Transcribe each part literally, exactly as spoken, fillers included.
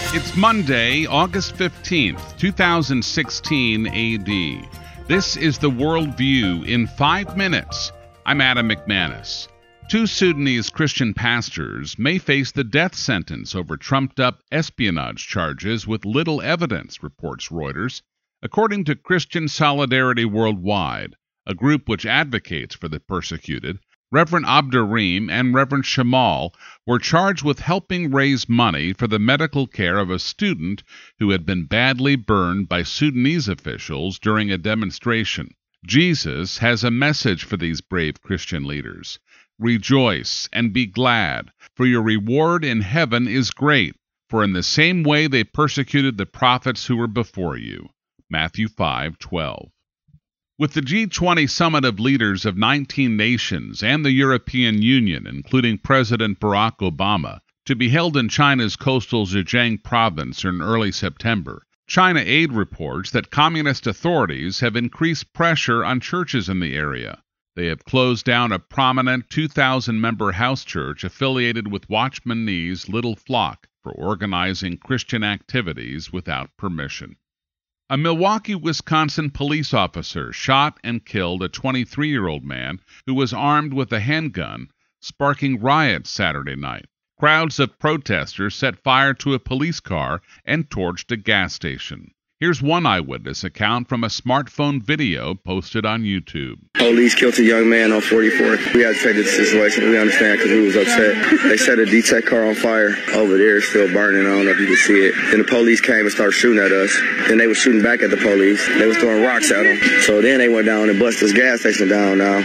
It's Monday, August fifteenth, two thousand sixteen A D. This is the World View in five minutes. I'm Adam McManus. Two Sudanese Christian pastors may face the death sentence over trumped-up espionage charges with little evidence, reports Reuters. According to Christian Solidarity Worldwide, a group which advocates for the persecuted, Reverend Abderrahim and Reverend Shamal were charged with helping raise money for the medical care of a student who had been badly burned by Sudanese officials during a demonstration. Jesus has a message for these brave Christian leaders. Rejoice and be glad, for your reward in heaven is great, for in the same way they persecuted the prophets who were before you. Matthew five twelve. With the G twenty summit of leaders of nineteen nations and the European Union, including President Barack Obama, to be held in China's coastal Zhejiang province in early September, China Aid reports that communist authorities have increased pressure on churches in the area. They have closed down a prominent two thousand member house church affiliated with Watchman Nee's Little Flock for organizing Christian activities without permission. A Milwaukee, Wisconsin police officer shot and killed a twenty-three-year-old man who was armed with a handgun, sparking riots Saturday night. Crowds of protesters set fire to a police car and torched a gas station. Here's one eyewitness account from a smartphone video posted on YouTube. Police killed a young man on forty-fourth. We had to take the situation. We understand because we was upset. They set a D-Tech car on fire. Over there, it's still burning. I don't know if you can see it. Then the police came and started shooting at us. Then they were shooting back at the police. They was throwing rocks at them. So then they went down and busted this gas station down now.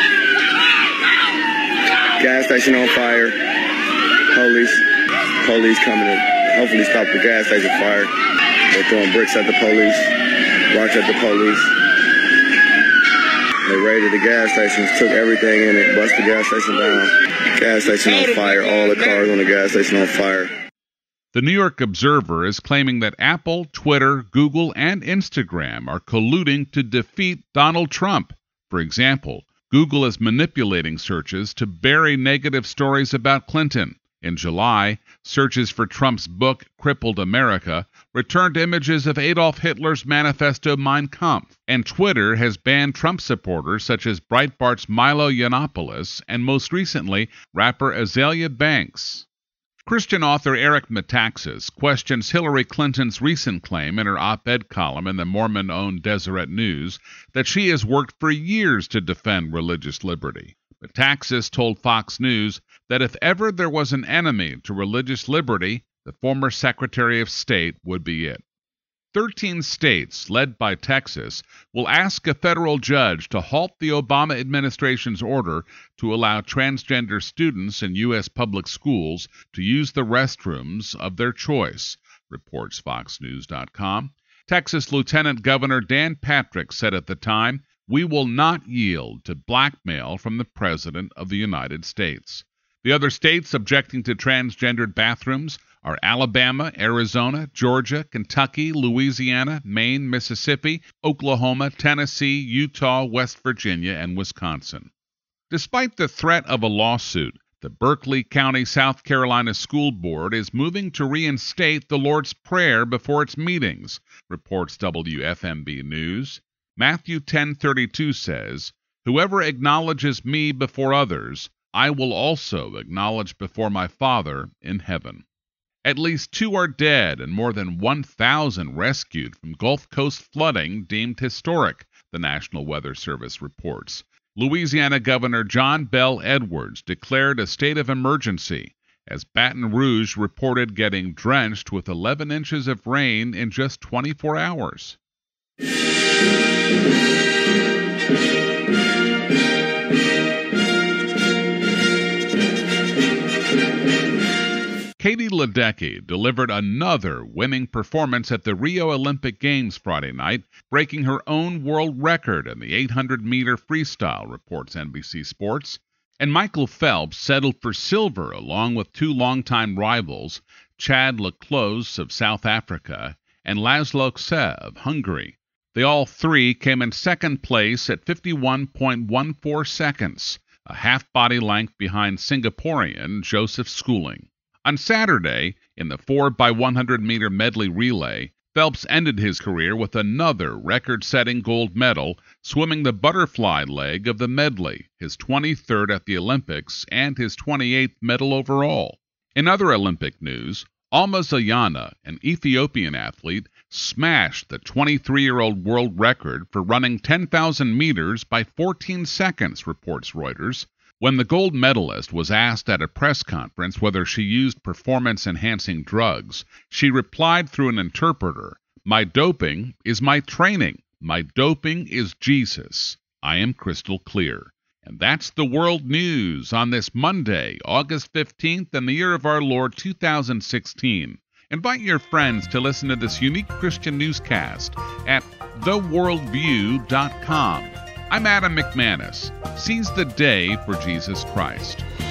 Gas station on fire. Police. Police coming to hopefully stop the gas station fire. They're throwing bricks at the police, rocks at the police. They raided the gas stations, took everything in it, busted the gas station down. Gas station on fire, all the cars on the gas station on fire. The New York Observer is claiming that Apple, Twitter, Google, and Instagram are colluding to defeat Donald Trump. For example, Google is manipulating searches to bury negative stories about Clinton. In July, searches for Trump's book, Crippled America, returned images of Adolf Hitler's manifesto Mein Kampf, and Twitter has banned Trump supporters such as Breitbart's Milo Yiannopoulos and most recently, rapper Azealia Banks. Christian author Eric Metaxas questions Hillary Clinton's recent claim in her op-ed column in the Mormon-owned Deseret News that she has worked for years to defend religious liberty. Metaxas told Fox News that if ever there was an enemy to religious liberty, the former Secretary of State would be it. Thirteen states, led by Texas, will ask a federal judge to halt the Obama administration's order to allow transgender students in U S public schools to use the restrooms of their choice, reports Fox News dot com. Texas Lieutenant Governor Dan Patrick said at the time, "We will not yield to blackmail from the President of the United States." The other states objecting to transgendered bathrooms are Alabama, Arizona, Georgia, Kentucky, Louisiana, Maine, Mississippi, Oklahoma, Tennessee, Utah, West Virginia, and Wisconsin. Despite the threat of a lawsuit, the Berkeley County, South Carolina School Board is moving to reinstate the Lord's Prayer before its meetings, reports W F M B News. Matthew ten thirty-two says, "Whoever acknowledges me before others, I will also acknowledge before my Father in heaven." At least two are dead and more than one thousand rescued from Gulf Coast flooding deemed historic, the National Weather Service reports. Louisiana Governor John Bell Edwards declared a state of emergency as Baton Rouge reported getting drenched with eleven inches of rain in just twenty-four hours. Katie Ledecky delivered another winning performance at the Rio Olympic Games Friday night, breaking her own world record in the eight hundred meter freestyle, reports N B C Sports. And Michael Phelps settled for silver along with two longtime rivals, Chad le Clos of South Africa and Laszlo Kse of Hungary. They all three came in second place at fifty-one point one four seconds, a half body length behind Singaporean Joseph Schooling. On Saturday, In the four by one hundred meter medley relay, Phelps ended his career with another record-setting gold medal, swimming the butterfly leg of the medley, his twenty-third at the Olympics and his twenty-eighth medal overall. In other Olympic news, Alma Zayana, an Ethiopian athlete, smashed the twenty-three-year-old world record for running ten thousand meters by fourteen seconds, reports Reuters. When the gold medalist was asked at a press conference whether she used performance-enhancing drugs, she replied through an interpreter, "My doping is my training. My doping is Jesus. I am crystal clear." And that's the world news on this Monday, August fifteenth, in the year of our Lord two thousand sixteen. Invite your friends to listen to this unique Christian newscast at the worldview dot com. I'm Adam McManus. Seize the day for Jesus Christ.